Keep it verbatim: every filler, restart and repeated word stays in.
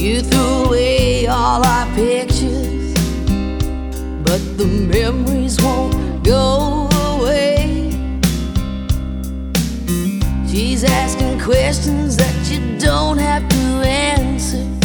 You threw away all our pictures, but the memories won't go away. She's asking questions that